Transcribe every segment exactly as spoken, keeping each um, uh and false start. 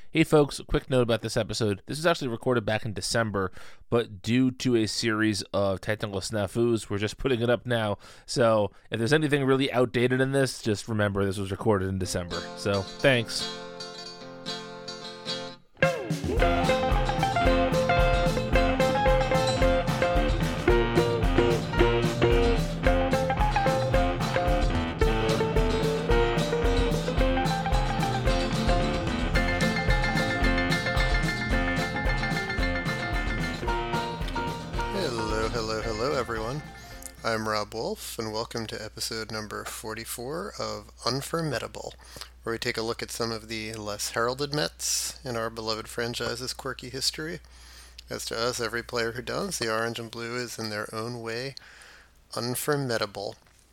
Hey folks, a quick note about this episode. This was actually recorded back in December, but due to a series of technical snafus, we're just putting it up now. So if there's anything really outdated in this, just remember this was recorded in December. So thanks. I'm Rob Wolf, and welcome to episode number forty-four of Unformidable, where we take a look at some of the less heralded Mets in our beloved franchise's quirky history. As to us, every player who dons the orange and blue is in their own way unformidable.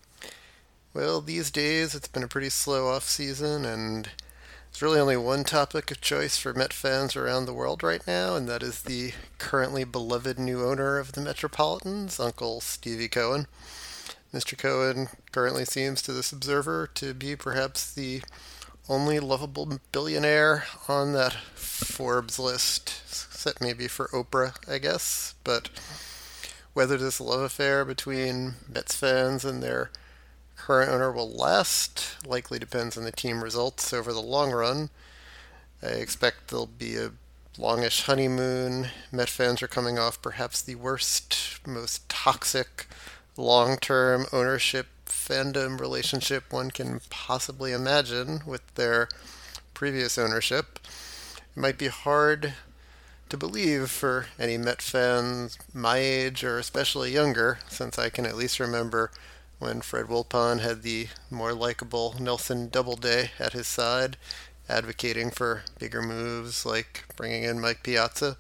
Well, these days it's been a pretty slow off-season, and there's really only one topic of choice for Met fans around the world right now, and that is the currently beloved new owner of the Metropolitans, Uncle Stevie Cohen. Mister Cohen currently seems to this observer to be perhaps the only lovable billionaire on that Forbes list, except maybe for Oprah, I guess. But whether this love affair between Mets fans and their current owner will last likely depends on the team results over the long run. I expect there'll be a longish honeymoon. Met fans are coming off perhaps the worst, most toxic, long-term ownership fandom relationship one can possibly imagine with their previous ownership. It might be hard to believe for any Met fans my age or especially younger, since I can at least remember when Fred Wilpon had the more likable Nelson Doubleday at his side, advocating for bigger moves like bringing in Mike Piazza.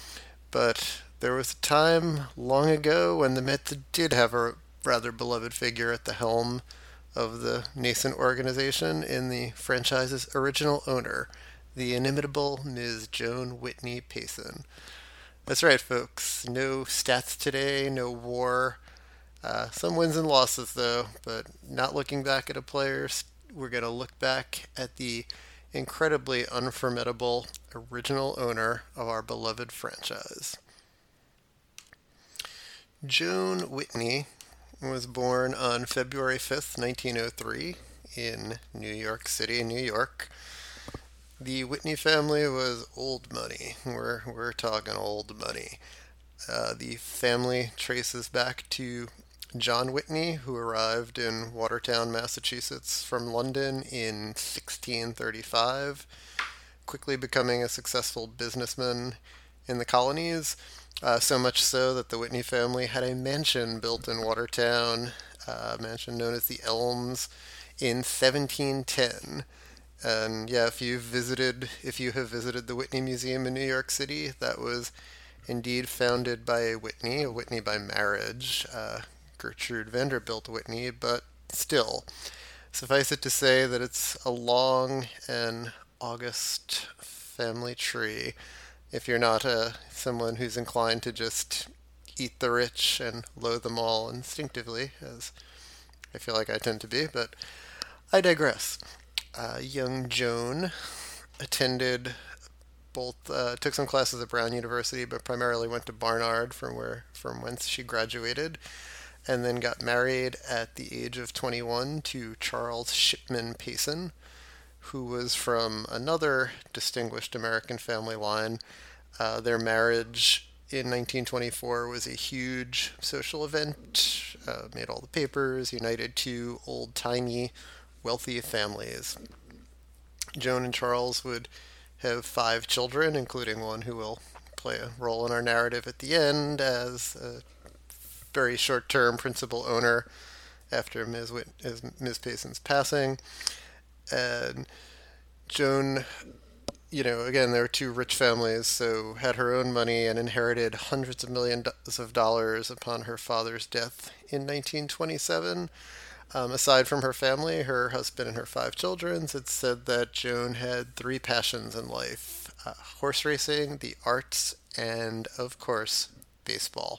But there was a time long ago when the Mets did have a rather beloved figure at the helm of the nascent organization in the franchise's original owner, the inimitable Miz Joan Whitney Payson. That's right, folks. No stats today, no war. Uh, some wins and losses, though, but not looking back at a player. We're going to look back at the incredibly unformidable original owner of our beloved franchise. Joan Whitney was born on February fifth, nineteen oh three, in New York City, New York. The Whitney family was old money. We're, we're talking old money. Uh, the family traces back to John Whitney, who arrived in Watertown, Massachusetts from London in sixteen thirty-five, quickly becoming a successful businessman in the colonies, uh, so much so that the Whitney family had a mansion built in Watertown, uh, a mansion known as the Elms, in seventeen ten. And yeah, if you visited, if you have visited the Whitney Museum in New York City, that was indeed founded by a Whitney, a Whitney by marriage, uh, Gertrude Vanderbilt Whitney, but still, suffice it to say that it's a long and august family tree. If you're not uh, someone who's inclined to just eat the rich and loathe them all instinctively, as I feel like I tend to be, but I digress. Uh, young Joan attended both, uh, took some classes at Brown University, but primarily went to Barnard, from where, from whence she graduated, and then got married at the age of twenty-one to Charles Shipman Payson, who was from another distinguished American family line. Uh, their marriage in nineteen twenty-four was a huge social event, uh, made all the papers, united two old-timey, wealthy families. Joan and Charles would have five children, including one who will play a role in our narrative at the end as a very short-term principal owner after Miz Whit- Miz Payson's passing. And Joan, you know, again, there were two rich families, so had her own money and inherited hundreds of millions of dollars upon her father's death in nineteen twenty-seven. Um, aside from her family, her husband and her five children, it's said that Joan had three passions in life: uh, horse racing, the arts, and, of course, baseball.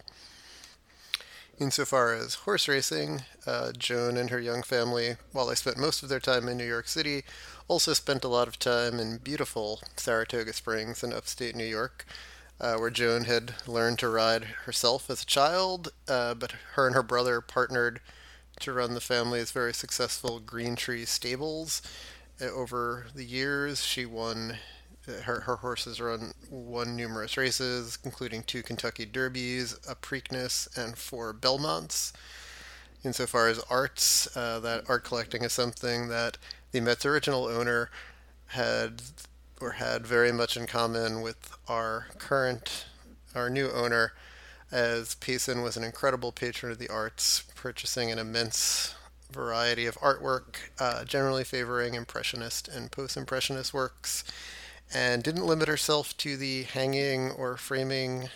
Insofar as horse racing, uh, Joan and her young family, while they spent most of their time in New York City, Also spent a lot of time in beautiful Saratoga Springs in upstate New York, uh, where Joan had learned to ride herself as a child, uh, but her and her brother partnered to run the family's very successful Green Tree Stables. Uh, over the years, she won. uh, Her, her horses run won numerous races, including two Kentucky Derbies, a Preakness, and four Belmonts. Insofar as arts, uh, that art collecting is something that the Met's original owner had or had very much in common with our current, our new owner, as Payson was an incredible patron of the arts, purchasing an immense variety of artwork, uh, generally favoring Impressionist and Post-Impressionist works, and didn't limit herself to the hanging or framing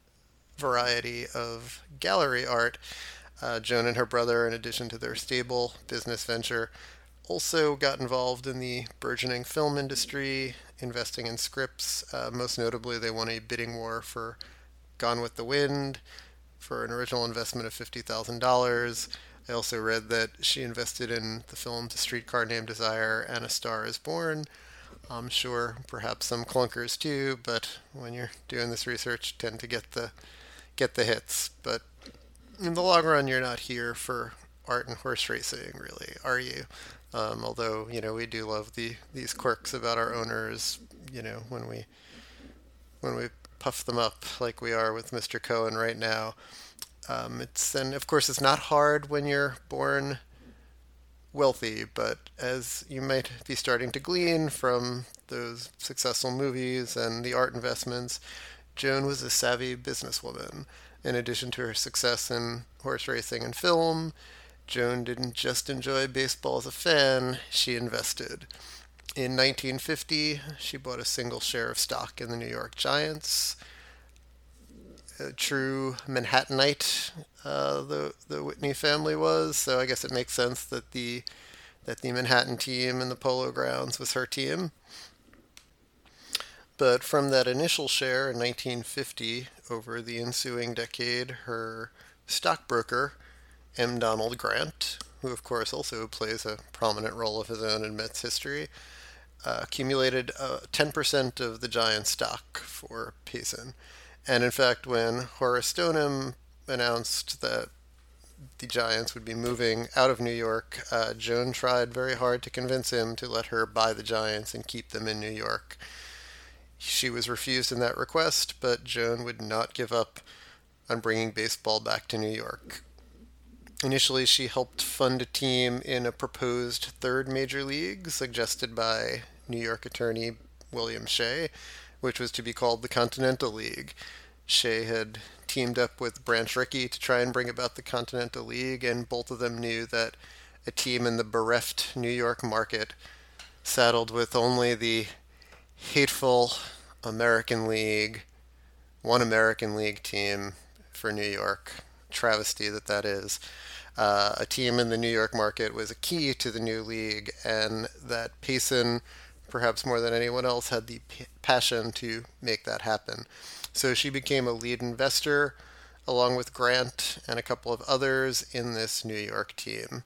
variety of gallery art. Uh, Joan and her brother, in addition to their stable business venture, also got involved in the burgeoning film industry, investing in scripts. Uh, most notably, they won a bidding war for Gone with the Wind for an original investment of fifty thousand dollars. I also read that she invested in the films A Streetcar Named Desire and A Star is Born. I'm sure perhaps some clunkers too, but when you're doing this research, you tend to get the get the hits. But in the long run, you're not here for art and horse racing, really, are you? Um, although, you know, we do love the these quirks about our owners, you know, when we when we puff them up like we are with Mister Cohen right now. Um, it's and of course it's not hard when you're born wealthy, but as you might be starting to glean from those successful movies and the art investments, Joan was a savvy businesswoman. In addition to her success in horse racing and film, Joan didn't just enjoy baseball as a fan, she invested. In nineteen fifty, she bought a single share of stock in the New York Giants. A true Manhattanite, uh, the the Whitney family was, so I guess it makes sense that the that the Manhattan team in the Polo Grounds was her team. But from that initial share in nineteen fifty, over the ensuing decade, her stockbroker, M. Donald Grant, who of course also plays a prominent role of his own in Mets history, uh, accumulated uh, ten percent of the Giants stock for Payson. And in fact, when Horace Stoneham announced that the Giants would be moving out of New York, uh, Joan tried very hard to convince him to let her buy the Giants and keep them in New York. She was refused in that request, but Joan would not give up on bringing baseball back to New York. Initially, she helped fund a team in a proposed third major league suggested by New York attorney William Shea, which was to be called the Continental League. Shea had teamed up with Branch Rickey to try and bring about the Continental League, and both of them knew that a team in the bereft New York market, saddled with only the hateful American League, one American League team for New York, travesty that that is, uh, a team in the New York market was a key to the new league, and that Payson, perhaps more than anyone else, had the p- passion to make that happen. So she became a lead investor, along with Grant and a couple of others, in this New York team.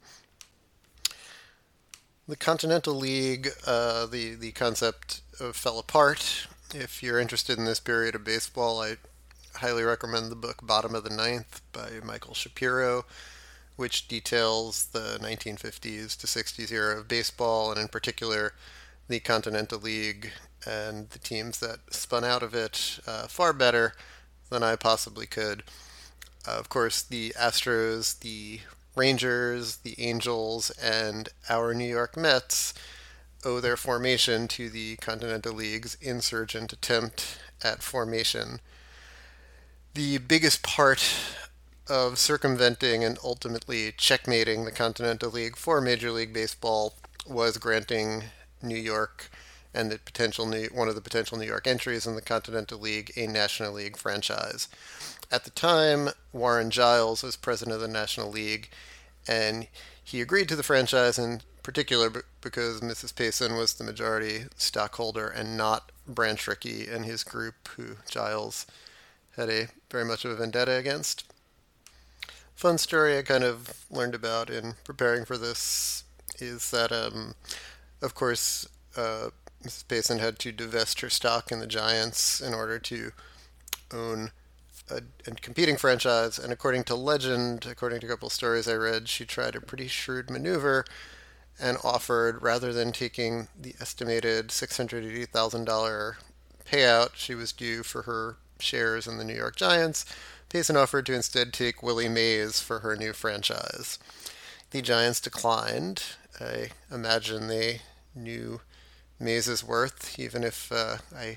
The Continental League, uh, the, the concept uh, fell apart. If you're interested in this period of baseball, I highly recommend the book Bottom of the Ninth by Michael Shapiro, which details the nineteen fifties to sixties era of baseball, and in particular the Continental League and the teams that spun out of it uh, far better than I possibly could. Uh, of course, the Astros, the Rangers, the Angels, and our New York Mets owe their formation to the Continental League's insurgent attempt at formation. The biggest part of circumventing and ultimately checkmating the Continental League for Major League Baseball was granting New York and the potential new, one of the potential New York entries in the Continental League a National League franchise. At the time, Warren Giles was president of the National League, and he agreed to the franchise in particular because Missus Payson was the majority stockholder and not Branch Rickey and his group, who Giles had a very much of a vendetta against. Fun story I kind of learned about in preparing for this is that, um, of course, uh, Missus Payson had to divest her stock in the Giants in order to own a, a competing franchise. And according to legend, according to a couple of stories I read, she tried a pretty shrewd maneuver and offered, rather than taking the estimated six hundred eighty thousand dollars payout she was due for her shares in the New York Giants, Payson offered to instead take Willie Mays for her new franchise. The Giants declined. I imagine they knew Mays' worth, even if uh, I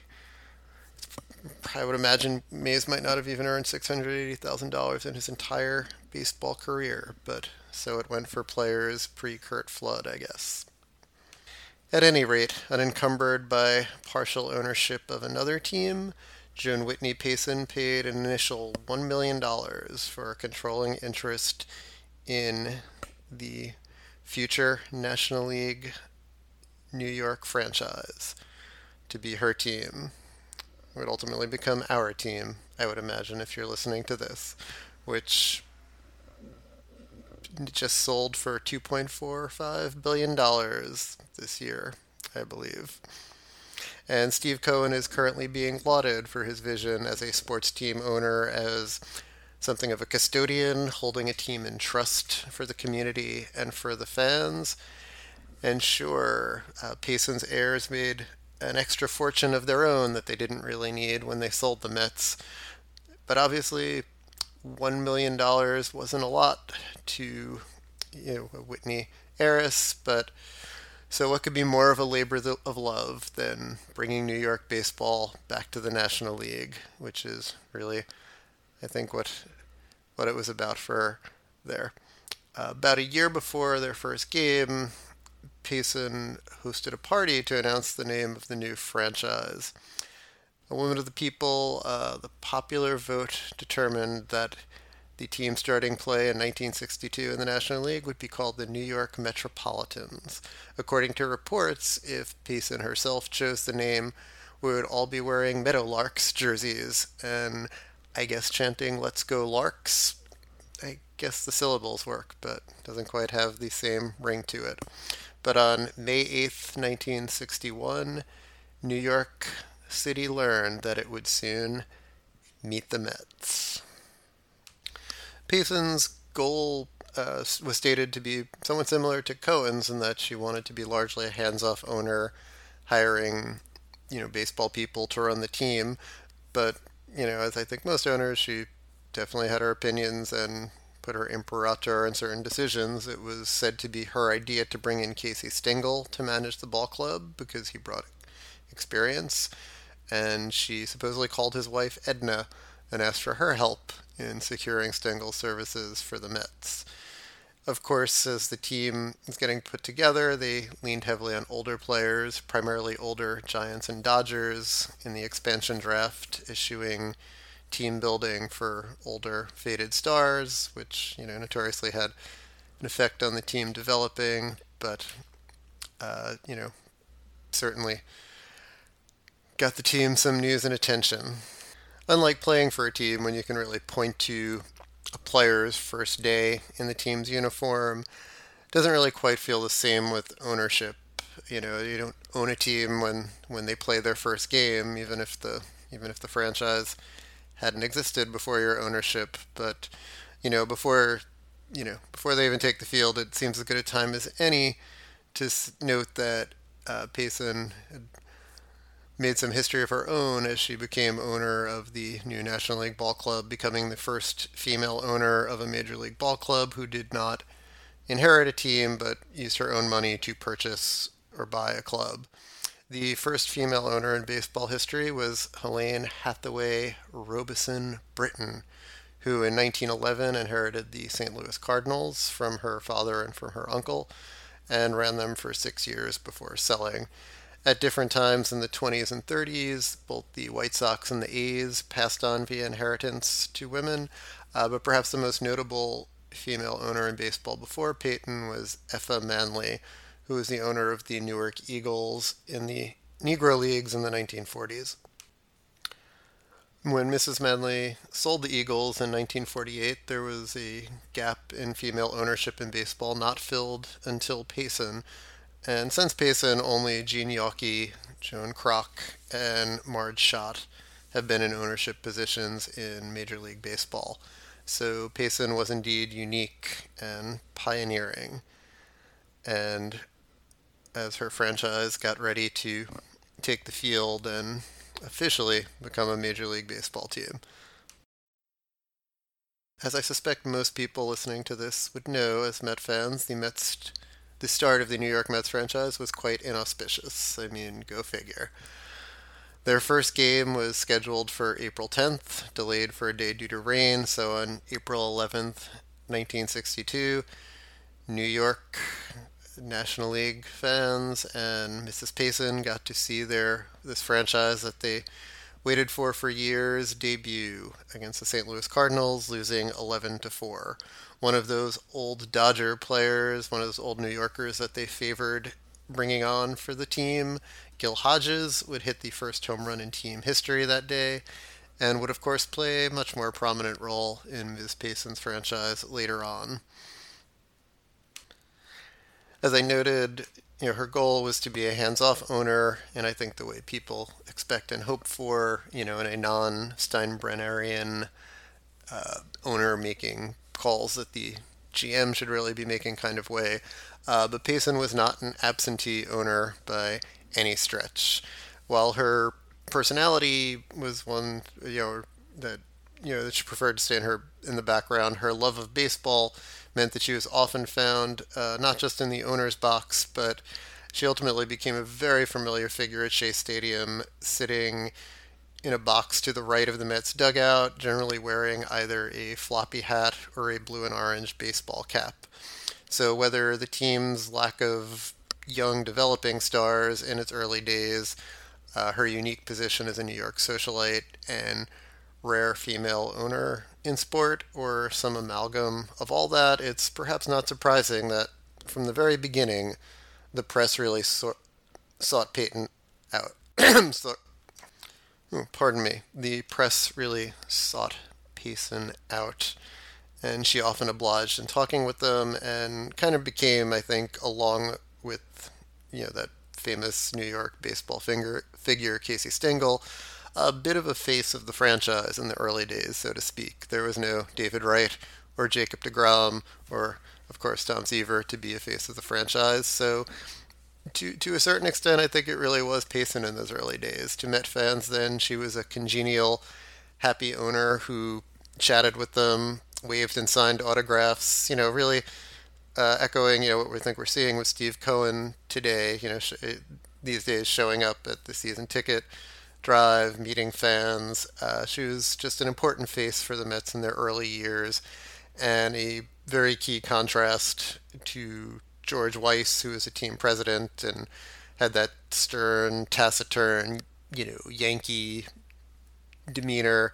I would imagine Mays might not have even earned six hundred eighty thousand dollars in his entire baseball career, but so it went for players pre-Curt Flood, I guess. At any rate, unencumbered by partial ownership of another team, Joan Whitney Payson paid an initial one million dollars for a controlling interest in the future National League New York franchise to be her team. It would ultimately become our team, I would imagine, if you're listening to this, which just sold for two point four five billion dollars this year, I believe. And Steve Cohen is currently being lauded for his vision as a sports team owner, as something of a custodian, holding a team in trust for the community and for the fans. And sure, uh, Payson's heirs made an extra fortune of their own that they didn't really need when they sold the Mets. But obviously, one million dollars wasn't a lot to, you know, a Whitney heiress, but so what could be more of a labor of love than bringing New York baseball back to the National League, which is really, I think, what what it was about for her there. Uh, about a year before their first game, Payson hosted a party to announce the name of the new franchise. A woman of the people, uh, the popular vote determined that the team starting play in nineteen sixty-two in the National League would be called the New York Metropolitans. According to reports, if Payson herself chose the name, we would all be wearing Meadowlarks jerseys and I guess chanting "Let's go Larks." I guess the syllables work, but doesn't quite have the same ring to it. But on May eighth, nineteen sixty-one, New York City learned that it would soon meet the Mets. Payson's goal uh, was stated to be somewhat similar to Cohen's in that she wanted to be largely a hands-off owner, hiring, you know, baseball people to run the team. But, you know, as I think most owners, she definitely had her opinions and put her imperator on certain decisions. It was said to be her idea to bring in Casey Stengel to manage the ball club because he brought experience, and she supposedly called his wife Edna and asked for her help in securing Stengel's services for the Mets. Of course, as the team is getting put together, they leaned heavily on older players, primarily older Giants and Dodgers, in the expansion draft, issuing team building for older faded stars, which, you know, notoriously had an effect on the team developing, but, uh, you know, certainly got the team some news and attention. Unlike playing for a team, when you can really point to a player's first day in the team's uniform, it doesn't really quite feel the same with ownership. You know, you don't own a team when, when they play their first game, even if the even if the franchise hadn't existed before your ownership. But, you know, before you know before they even take the field, it seems as good a time as any to note that uh, Payson had made some history of her own as she became owner of the new National League Ball Club, becoming the first female owner of a Major League Ball Club who did not inherit a team but used her own money to purchase or buy a club. The first female owner in baseball history was Helene Hathaway Robeson Britton, who in nineteen eleven inherited the Saint Louis Cardinals from her father and from her uncle, and ran them for six years before selling. At different times in the twenties and thirties, both the White Sox and the A's passed on via inheritance to women, uh, but perhaps the most notable female owner in baseball before Payton was Effa Manley, who was the owner of the Newark Eagles in the Negro Leagues in the nineteen forties. When Missus Manley sold the Eagles in nineteen forty-eight, there was a gap in female ownership in baseball not filled until Payson, And since Payson, only Gene Yawkey, Joan Kroc, and Marge Schott have been in ownership positions in Major League Baseball. So Payson was indeed unique and pioneering. And as her franchise got ready to take the field and officially become a Major League Baseball team. As I suspect most people listening to this would know as Met fans, the Mets, the start of the New York Mets franchise was quite inauspicious. I mean, go figure. Their first game was scheduled for April tenth, delayed for a day due to rain, so on April eleventh, nineteen sixty-two, New York National League fans and Missus Payson got to see their this franchise that they waited for for years debut against the Saint Louis Cardinals, losing eleven to four. One of those old Dodger players, one of those old New Yorkers that they favored bringing on for the team, Gil Hodges, would hit the first home run in team history that day and would of course play a much more prominent role in Miz Payson's franchise later on. As I noted, you know, her goal was to be a hands-off owner, and I think the way people expect and hope for, you know, in a non-Steinbrennerian uh, owner making calls that the G M should really be making kind of way. Uh, but Payson was not an absentee owner by any stretch. While her personality was one, you know, that you know that she preferred to stay in her in the background, her love of baseball meant that she was often found uh, not just in the owner's box, but she ultimately became a very familiar figure at Shea Stadium, sitting in a box to the right of the Mets dugout, generally wearing either a floppy hat or a blue and orange baseball cap. So whether the team's lack of young developing stars in its early days, uh, her unique position as a New York socialite, and rare female owner in sport, or some amalgam of all that, it's perhaps not surprising that from the very beginning, the press really so- sought Payton out. so, oh, pardon me. The press really sought Payson out, and she often obliged in talking with them, and kind of became, I think, along with you know that famous New York baseball finger, figure Casey Stengel, a bit of a face of the franchise in the early days, so to speak. There was no David Wright or Jacob deGrom or, of course, Tom Seaver to be a face of the franchise. So to to a certain extent, I think it really was Payson in those early days. To Met fans then, she was a congenial, happy owner who chatted with them, waved and signed autographs, you know, really uh, echoing, you know, what we think we're seeing with Steve Cohen today, you know, sh- these days showing up at the season ticket drive, meeting fans. Uh, she was just an important face for the Mets in their early years, and a very key contrast to George Weiss, who was a team president and had that stern, taciturn, you know, Yankee demeanor,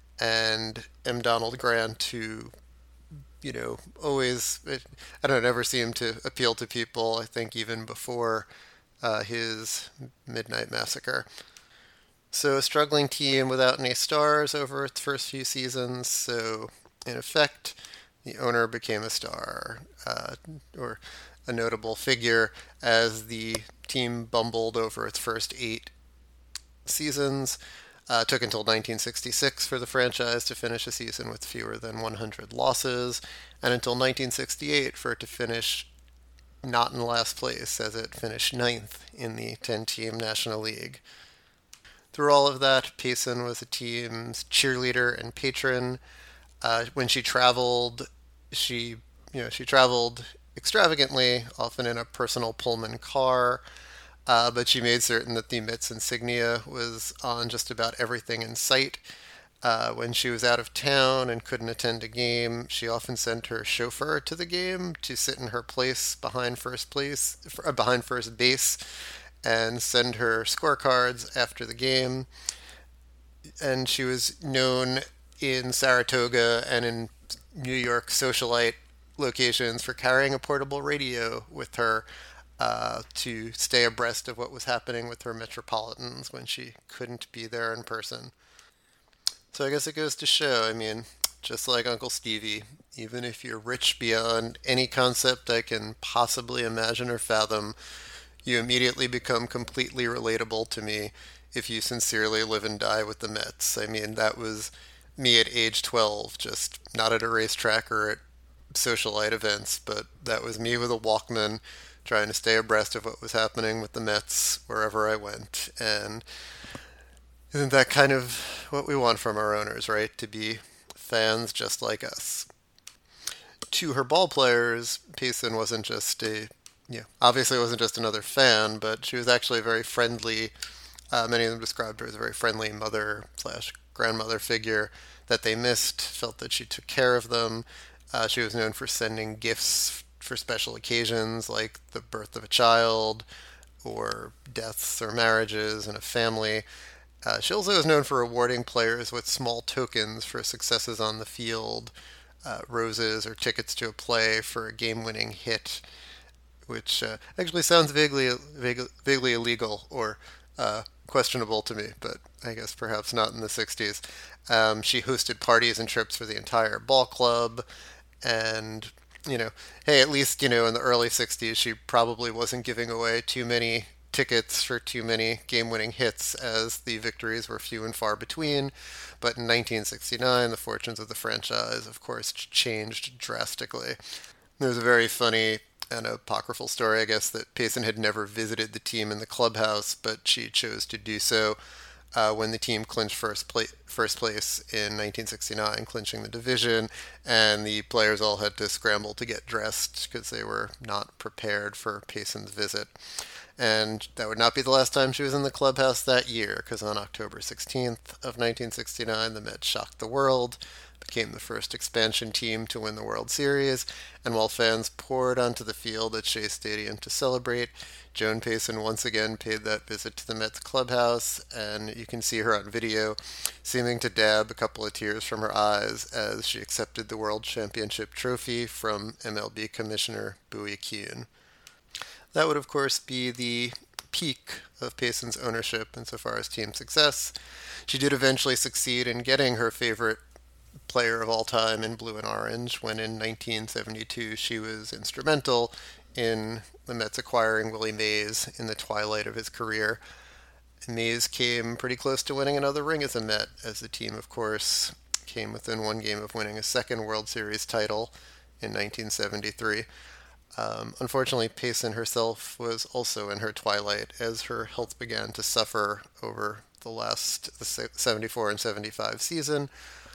and M. Donald Grant, who, you know, always, I don't know, never seemed to appeal to people, I think even before uh, his Midnight Massacre. So a struggling team without any stars over its first few seasons. So in effect, the owner became a star, uh, or a notable figure, as the team bumbled over its first eight seasons. Uh, it took until nineteen sixty-six for the franchise to finish a season with fewer than one hundred losses, and until nineteen sixty-eight for it to finish not in last place, as it finished ninth in the ten-team National League. Through all of that, Payson was the team's cheerleader and patron. Uh, when she traveled, she, you know, she traveled extravagantly, often in a personal Pullman car, uh, but she made certain that the Mets insignia was on just about everything in sight. Uh, when she was out of town and couldn't attend a game, she often sent her chauffeur to the game to sit in her place behind first place, behind first base, and send her scorecards after the game. And she was known in Saratoga and in New York socialite locations for carrying a portable radio with her uh, to stay abreast of what was happening with her Metropolitans when she couldn't be there in person. So I guess it goes to show, I mean, just like Uncle Stevie, even if you're rich beyond any concept I can possibly imagine or fathom, You immediately become completely relatable to me if you sincerely live and die with the Mets. I mean, that was me at age twelve, just not at a racetrack or at socialite events, but that was me with a Walkman trying to stay abreast of what was happening with the Mets wherever I went. And isn't that kind of what we want from our owners, right? To be fans just like us. To her ball players, Payson wasn't just a, yeah, obviously wasn't just another fan, but she was actually a very friendly, uh, many of them described her as a very friendly mother slash grandmother figure that they missed, felt that she took care of them. Uh, she was known for sending gifts for special occasions like the birth of a child or deaths or marriages in a family. Uh, she also is known for rewarding players with small tokens for successes on the field, uh, roses or tickets to a play for a game-winning hit, which uh, actually sounds vaguely, vaguely, vaguely illegal or uh, questionable to me, but I guess perhaps not in the sixties. Um, she hosted parties and trips for the entire ball club, and you know, hey, at least, you know, in the early sixties, she probably wasn't giving away too many tickets for too many game-winning hits as the victories were few and far between. But in nineteen sixty-nine, the fortunes of the franchise, of course, changed drastically. There's a very funny and apocryphal story, I guess, that Payson had never visited the team in the clubhouse, but she chose to do so uh, when the team clinched first, pla- first place in nineteen sixty-nine, clinching the division, and the players all had to scramble to get dressed because they were not prepared for Payson's visit. And that would not be the last time she was in the clubhouse that year, because on October sixteenth of nineteen sixty-nine, the Mets shocked the world, became the first expansion team to win the World Series, and while fans poured onto the field at Shea Stadium to celebrate, Joan Payson once again paid that visit to the Mets clubhouse, and you can see her on video seeming to dab a couple of tears from her eyes as she accepted the World Championship trophy from M L B Commissioner Bowie Kuhn. That would, of course, be the peak of Payson's ownership insofar as team success. She did eventually succeed in getting her favorite player of all time in blue and orange when in nineteen seventy-two she was instrumental in the Mets acquiring Willie Mays in the twilight of his career. Mays came pretty close to winning another ring as a Met, as the team, of course, came within one game of winning a second World Series title in nineteen seventy-three. Um, unfortunately, Payson herself was also in her twilight as her health began to suffer over the last the seventy-four and seventy-five season.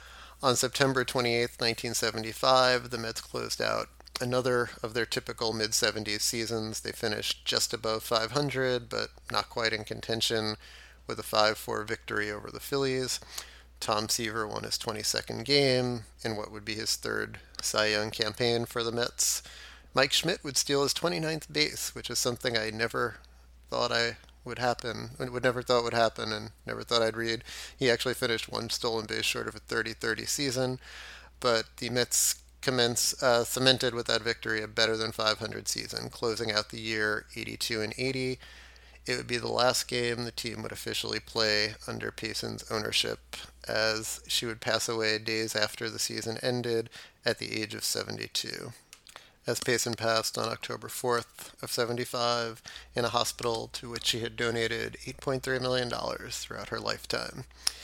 On September twenty-eighth, nineteen seventy-five, the Mets closed out another of their typical mid-seventies seasons. They finished just above five hundred, but not quite in contention, with a five four victory over the Phillies. Tom Seaver won his twenty-second game in what would be his third Cy Young campaign for the Mets. Mike Schmidt would steal his twenty-ninth base, which is something I never thought I would happen, would never thought would happen, and never thought I'd read. He actually finished one stolen base short of a thirty thirty season, but the Mets commence uh, cemented with that victory a better than five hundred season, closing out the year eighty-two and eighty. It would be the last game the team would officially play under Payson's ownership, as she would pass away days after the season ended at the age of seventy-two. As Payson passed on October fourth of seventy-five in a hospital to which she had donated eight point three million dollars throughout her lifetime.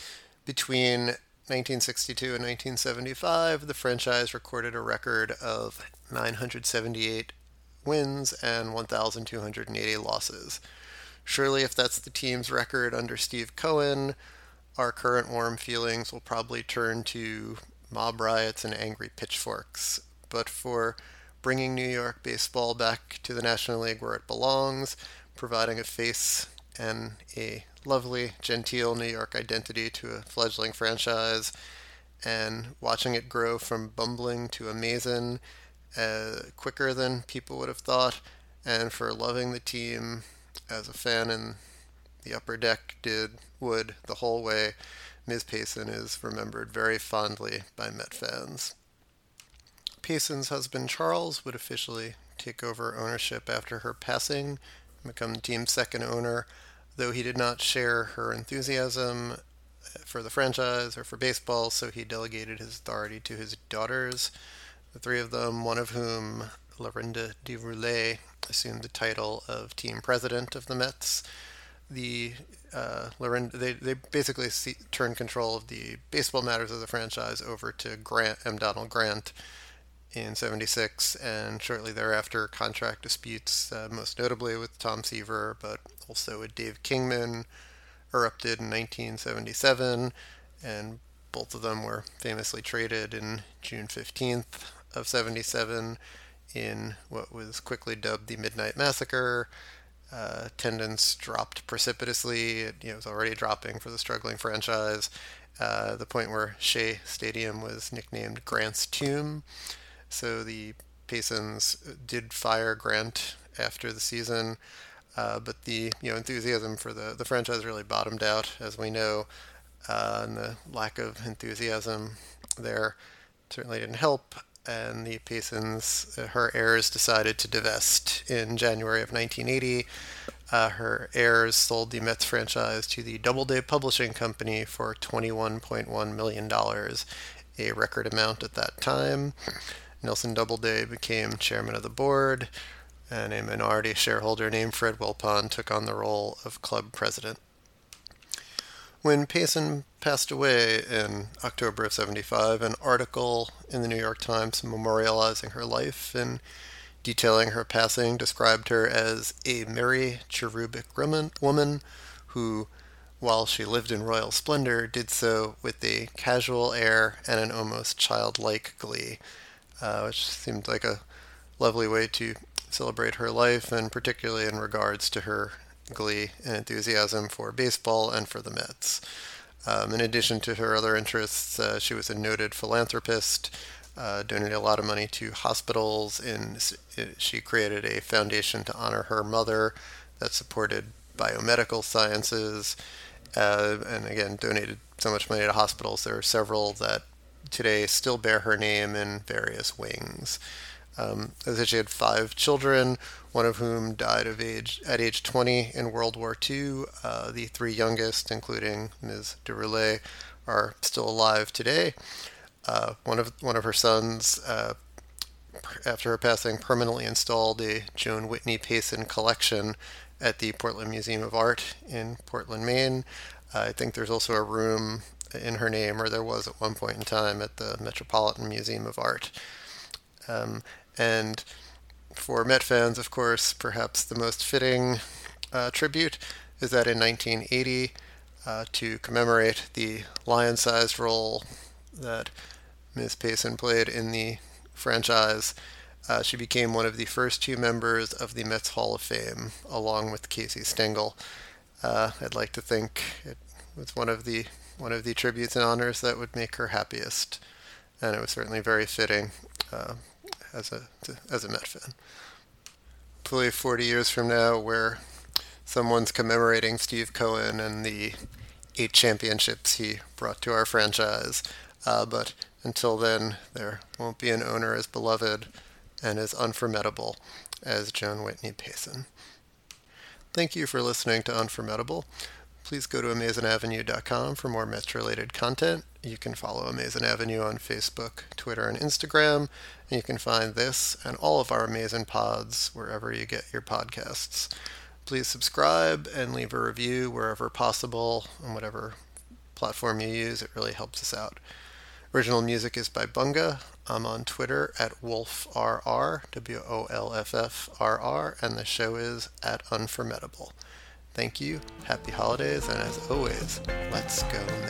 Between nineteen sixty-two and nineteen seventy-five, the franchise recorded a record of nine hundred seventy-eight wins and one thousand two hundred eighty losses. Surely, if that's the team's record under Steve Cohen, our current warm feelings will probably turn to mob riots and angry pitchforks. But for bringing New York baseball back to the National League where it belongs, providing a face and a lovely, genteel New York identity to a fledgling franchise, and watching it grow from bumbling to amazing uh, quicker than people would have thought, and for loving the team as a fan in the upper deck did, would, the whole way. Miz Payson is remembered very fondly by Met fans. Payson's husband Charles would officially take over ownership after her passing, become the team's second owner, though he did not share her enthusiasm for the franchise or for baseball, so he delegated his authority to his daughters, the three of them, one of whom Lorinda Deroulet assumed the title of team president of the Mets. The uh, Lorinda, they, they basically see, turned control of the baseball matters of the franchise over to Grant M. Donald Grant in seventy-six, and shortly thereafter contract disputes, uh, most notably with Tom Seaver, but also with Dave Kingman, erupted in nineteen seventy-seven, and both of them were famously traded in June fifteenth of seventy-seven in what was quickly dubbed the Midnight Massacre. Uh, attendance dropped precipitously. It, you know, was already dropping for the struggling franchise. Uh, the point where Shea Stadium was nicknamed Grant's Tomb. So the Paysons did fire Grant after the season, uh, but the you know enthusiasm for the, the franchise really bottomed out, as we know, uh, and the lack of enthusiasm there certainly didn't help. And the Paysons, uh, her heirs, decided to divest in January of nineteen eighty. Uh, her heirs sold the Mets franchise to the Doubleday Publishing Company for twenty-one point one million dollars, a record amount at that time. Nelson Doubleday became chairman of the board, and a minority shareholder named Fred Wilpon took on the role of club president. When Payson passed away in October of seventy-five, an article in the New York Times memorializing her life and detailing her passing described her as a merry, cherubic woman who, while she lived in royal splendor, did so with a casual air and an almost childlike glee, uh, which seemed like a lovely way to celebrate her life, and particularly in regards to her glee and enthusiasm for baseball and for the Mets. Um, in addition to her other interests, uh, she was a noted philanthropist, uh, donated a lot of money to hospitals, and she created a foundation to honor her mother that supported biomedical sciences, uh, and again donated so much money to hospitals. There are several that today still bear her name in various wings. Um, as she had five children, one of whom died of age at age twenty in World War Two. Uh, the three youngest, including Miz Deroulet, are still alive today. Uh, one of one of her sons, uh, after her passing, permanently installed a Joan Whitney Payson collection at the Portland Museum of Art in Portland, Maine. Uh, I think there's also a room in her name, or there was at one point in time, at the Metropolitan Museum of Art. Um, and for Met fans, of course, perhaps the most fitting uh, tribute is that in nineteen eighty, uh, to commemorate the lion-sized role that Miz Payson played in the franchise, uh, she became one of the first two members of the Mets Hall of Fame, along with Casey Stengel. Uh, I'd like to think it was one of the one of the tributes and honors that would make her happiest, and it was certainly very fitting. Uh, as a to, as a Met fan. Hopefully forty years from now, where someone's commemorating Steve Cohen and the eight championships he brought to our franchise. Uh, but until then, there won't be an owner as beloved and as unforgettable as Joan Whitney Payson. Thank you for listening to Unforgettable. Please go to amazin avenue dot com for more Mets-related content. You can follow Amazin' Avenue on Facebook, Twitter, and Instagram. And you can find this and all of our Amazin' pods wherever you get your podcasts. Please subscribe and leave a review wherever possible on whatever platform you use. It really helps us out. Original music is by Bunga. I'm on Twitter at WolfRR, W O L F F R R, and the show is at Unforgettable. Thank you, happy holidays, and as always, let's go